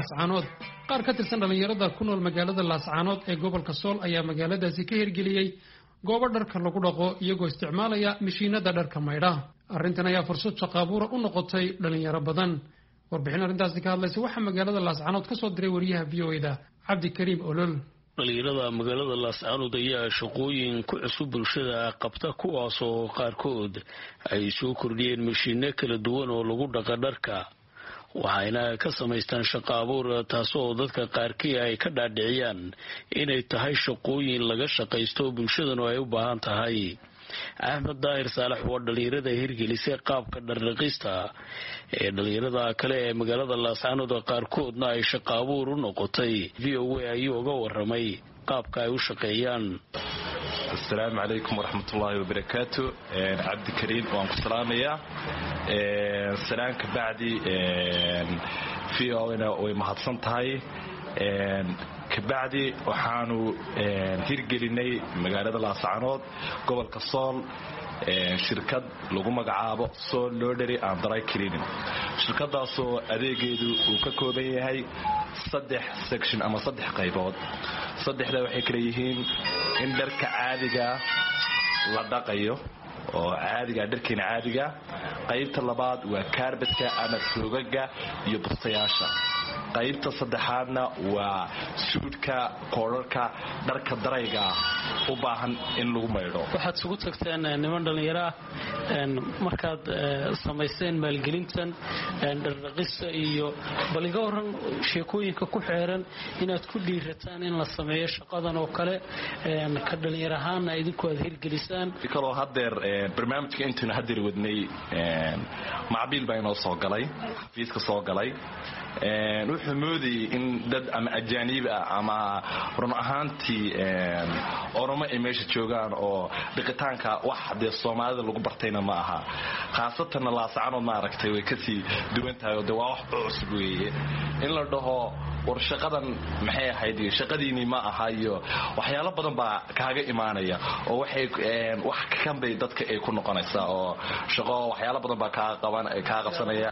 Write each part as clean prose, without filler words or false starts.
laascaanood qaar ka tirsan dhalinyarada ku nool magaalada laascaanood ee gobolka sool ayaa magaaladaasi ka hirgeliyey goobo dharka lagu dhaqo iyagoo isticmaalaya mishiinada dharka maydha arrintan ayaa fursad shaqo abuur u noqotay dhalinyaro badan warbixin arrintaasi ka hadlaysa waxaa magaalada laascaanood ka soo diray wariyaha VOAda Cabdikariim Olol dhalinyarada magaalada laascaanood ayaa shaqooyin ku cusub bulshada qabta kuwaas oo qaarkood ay soo kordhiyeen mishiino kala duwan oo lagu dhaqo dharka waxayna ka samaystaan shaqo abuur taasoo dadka qaarkii ay ka dhaadhiciyaan inay tahay shaqooyin laga shaqaysto bulshadana ay u baahan tahay Axmed Daahir Saalax waa dhalinyarada hirgelisay qaabka dhardhaqista ee dhalinyarada kale ee magaalada laascaanood qaarkoodna ay shaqo abuur u noqotay VOA ayuu uga waramay qaabka ay u shaqeeyaan السلام عليكم ورحمة الله وبركاته عبد الكريم وأنكم سلامية سلام كبعدي في أوينا ومحطسن تهاي كبعدي وحانو هيرجليني مقالة laascaanood قبل كصال shirkad lagu magacaabo soo loodari aan dry cleaning shirkadaasoo adeegeedu uu ka kooban yahay 3 section ama 3 qaybood saddexda waxay kala yihiin in dharka caadiga la dhaqayo oo caadiga dharkeena caadiga qaybta labaad waa carpetka ama roogaga iyo bustayaasha qaybta saddexaadna waa suudka koorarka dharka darayga u baahan in lagu maydho waxaad isugu tagteen niman dhalinyaro markaad samayseen maalgelintan dhardhaqista iyo baliga waran sheekooyinka ku xeeran inaad ku dhiirataan in la sameeyo shaqadan oo kale ka dhalinyaro ahaana idinku aad hirgelisaan kaloo hadeer barnaamijka intaanu hadeer wadnay macbiil baa inoo soo galay xafiiska soo galay wuxuu moodayay in dad ama ajaaniib ah ama run ahaantii oromo ay meesha joogaan oo dhiqitaanka wax dee soomaalida lagu bartayna ma aha khaasatan laascaanood ma aragtay way kasii duwan tahay oo dee waa wax cusub weeye in la dhaho war shaqadan maxay ahayd shaqadiinii ma aha iyo waxyaalo badan baa kaaga imaanaya oo waxay wax kan bay dadka ay ku noqonaysaa oo shaqo waxyaalo badan baa kaa qabsanaya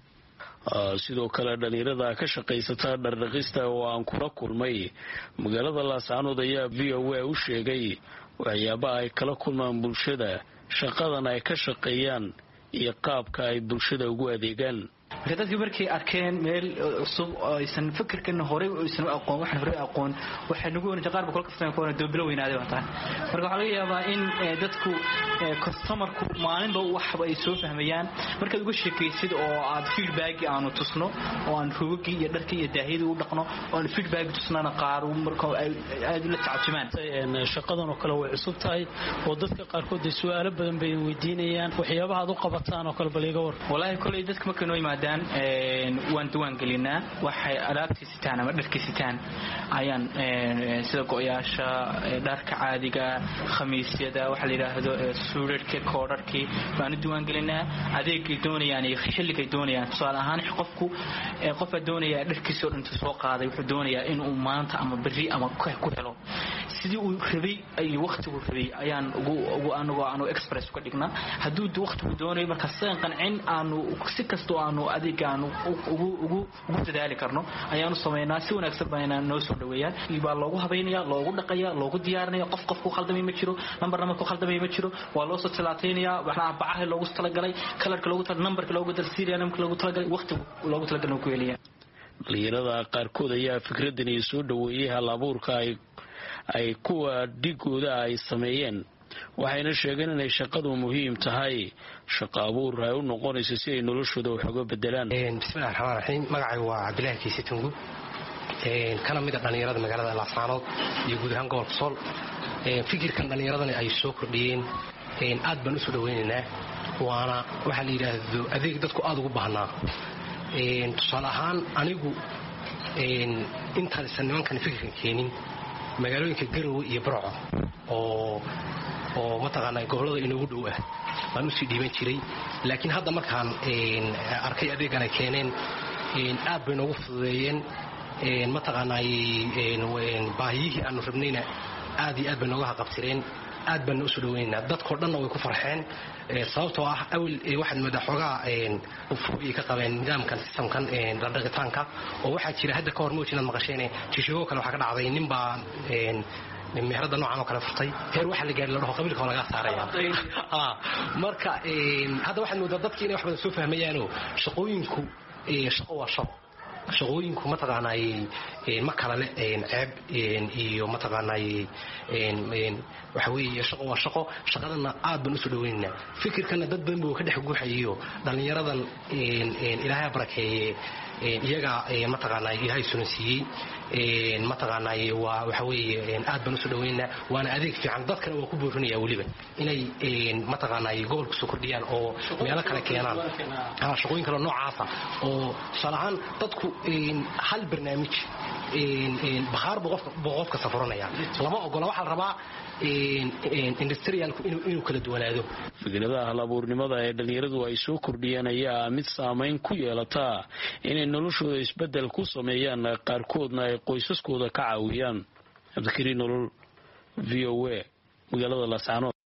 sidoo kale dhalinyarada ka shaqaysata dhardhaqista oo aan kula kulmay magaalada laascaanood ayaa VOA u sheegay waxyaabaha ay kala kulmaan bulshada shaqadan ay ka shaqeeyaan iyo qaabka ay bulshada ugu adeegaan dadkii markay arkeen meel cusub oo aysan fikirkan hore aysan aqoon waxaan hore aqoon waxa nagu wanaajin qaar boqol kasta oo doobilo weynaaday wataan marka waxa laga yaabaa in dadku customerku maalinba waxba ay soo fahmayaan markaad uga sheekaysid oo aad feedback aanu tusno oo aan ruugi iyo dharkii iyo daahiyada u dhaqno oo aan feedback tusnana qaar marka ay aad la tacabtimaan shaqadan oo kale way cusub tahay oo dadka qaarkood ay su'aalo badan bay weydiinayaan waxyaabaha aad u qabataan oo kale baliga war wallahi kulay dadka markay noo yimaadaan waan duwan gelinaa waxay alaabtii sitaan ama dharkii sitaan ayaan sida go'yaasha dharka caadiga khamiisyada waxa la yiraahdo suudadka koodharkii baan duwan gelinaa adeegay doonayaan iyo xilligay doonayaan tusaale ahaan qofka doonaya dharkiisa oo dhanta soo qaaday wuxuu doonayaa in uu maanta ama bari ama ku helo sidii uu rabay ay waqtigu rabay ayaan aanu express ka dhignaa haduu waqtigu doonayo marka saan qancin aanu si kasto aanu adeegaan ugu dadaali karno ayaanu sameeynaa si wanaagsan bayna noo soo dhaweeyaan ibaa loogu habeynaya loogu dhaqaya loogu diyaarinaya qof ku khaldamay ma jiro number ku khaldamay ma jiro waa loo soo talaateynaya waxa bacaha loogu talagalay kalarka loogu talagalay numberka loogu talagalay serial numberka loogu talagalay waqtigu loogu talagalay ku yeelaya dhalinyarada qaarkood ayaa fikradan iyo soo dhaweeyay hal abuurka ay kuwa dhigooda ay sameeyeen waxayna sheegeen inay shaqadu muhiim tahay shaqo abuur ay u noqonayso si ay noloshooda wax uga bedelaan bismillaahir rahmaanir rahiim magacaygu waa Cabdilaahi Kiisi Tungu kana mid ah dhalinyarada magaalada laascaanood iyo guud ahaan gobolka Sool fikirkan dhalinyaradani ay soo kordhiyeen aad baan u soo dhaweynaynaa waana waxa la yiraahdo adeeg dadku aad ugu baahnaa tusaale ahaan anigu intaan nimankan fikirkan keenin magaalooyinka Garowe iyo Burco oo mataqaanaa gobolada inoogu dhow ah baan u sii dhiiban jiray laakiin hadda markaan arkay adeegan ay keeneen aad bay noogu fududeeyeen mataqaanaa baahiyihii aanu rabnayna aad iyo aad bay nooga qabtireen aad baan u soo dhaweynaa dadkoo dhanna way ku farxeen sababtoo ah awil waxaad moodaa xoogaa fuuqii ka qabeen nidaamkan sistamkan dhaqitaanka oo waxaa jira hadda ka hor moojinaad maqasheen jishigoo kale waxaa ka dhacday nin baa meherada noocan oo kale furtay heer waxa la gaari la dhaho qabiilka laga saaraya marka hadda waxaad moodaa dadkii inay wax badan soo fahmayaanoo shaqooyinku shaqo waa shaqo shaqooyinku mataqaanay ma kala leh ceeb iyo mataqaanay waxa weeye shaqo waa shaqo shaqadana aad baan u soo dhaweynaa fikirkana dad badan buu ka dhex guuxayo dhalinyaradan ilaahay barakeeye iyaga mataqaanay ilaahay sunsiiyey mataqaanay waa waxa weeye aad baan u soo dhaweynaa waana adeeg fiican dadkana waa ku boorinaya waliba inay mataqaanay gobolka soo kordhiyaan oo meelo kale keenaan shaqooyin kale noocaasa oo salahan dadku hal barnaamij bakhaar buu qofka safaranaya lama ogola waxaa la rabaa industrialku inuu kala duwanaado fikradaha hal-abuurnimada ee dhalinyaradu ay soo kordhiyeen ayaa mid saamayn ku yeelataa inay noloshooda isbeddel ku sameeyaan qaarkoodna ay qoysaskooda ka caawiyaan cabdikariin nolol v o a magaalada laascaanood